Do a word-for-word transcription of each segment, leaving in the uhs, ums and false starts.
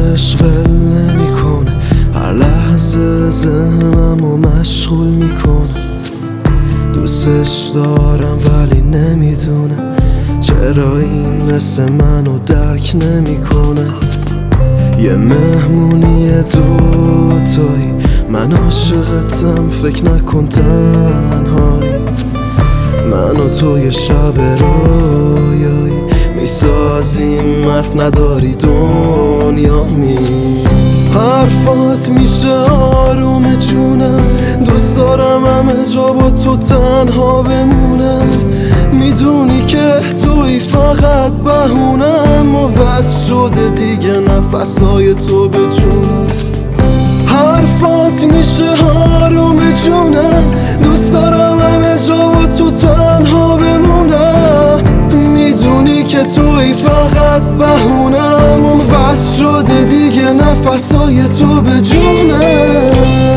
عشق ول نمیکنه، هر لحظه ذهنمو مشغول میکنه. دوستش دارم ولی نمیدونه چرا این مثل منو درک نمیکنه. یه مهمونی دوتایی، من عاشقتم فکر نکن تنهایی. من و تو یه شب رویایی میسازیم، حرف نداری دنیا می. حرفات میشه آروم جونم، دوست دارم همه جا با تو تنها بمونم. میدونی که توی فقط بهونم و وز شده دیگه نفسای تو به جونم. حرفات میشه آروم جونم، دوست دارم همه جا با تو تنها بمونم. میدونی که توی فقط بهونم و وز شده دیگه نفسای تو به جونم.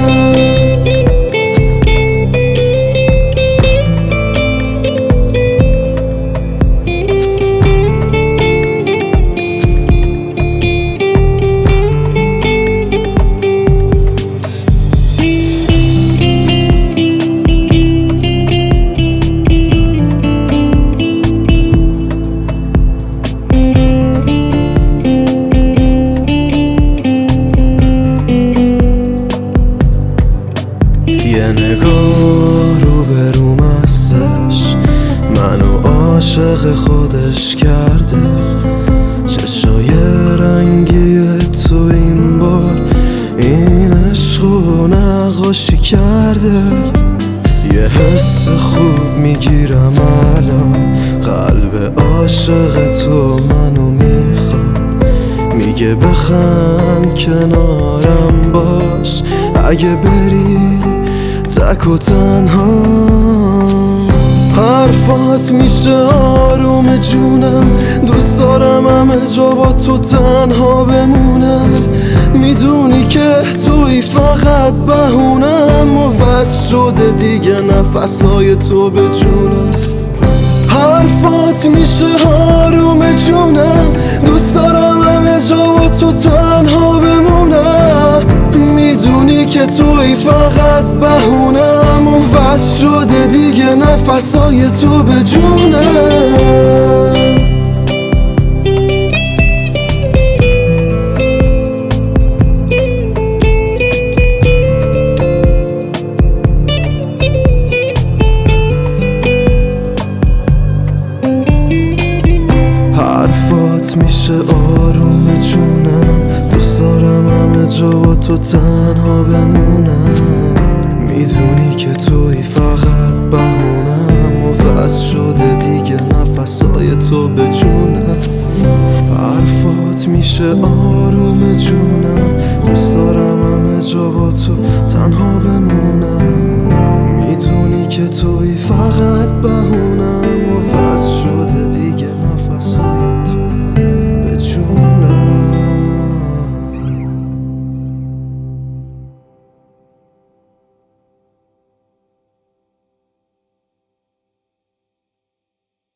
یه نگاه رو بروم هستش، منو عاشق خودش کرده. چشای رنگی تو این بار این عشقو نقاشی کرده. یه حس خوب میگیرم الان، قلب عاشق تو منو میخواد. میگه بخند کنارم باش، اگه بری تک و تنها. حرفات میشه آروم جونم، دوست دارم همه جا با تو تنها بمونم. میدونی که توی فقط بهونم و وز شده دیگه نفسای تو به جونم. حرفات میشه آروم جونم، دوست دارم همه جا با تو تنها بمونم. میدونی که توی فقط بهونم و وز شده دیگه نفسای تو به جونم. حرفات میشه آروم جونم، دوست دارم همه جا با تو تنها بمونم. میدونی که توی فقط بهونم و وز شده دیگه نفسای تو به جونم. حرفات میشه آروم جونم، دوست دارم همه جا با تو تنها بمونم. میدونی که توی فقط بهونم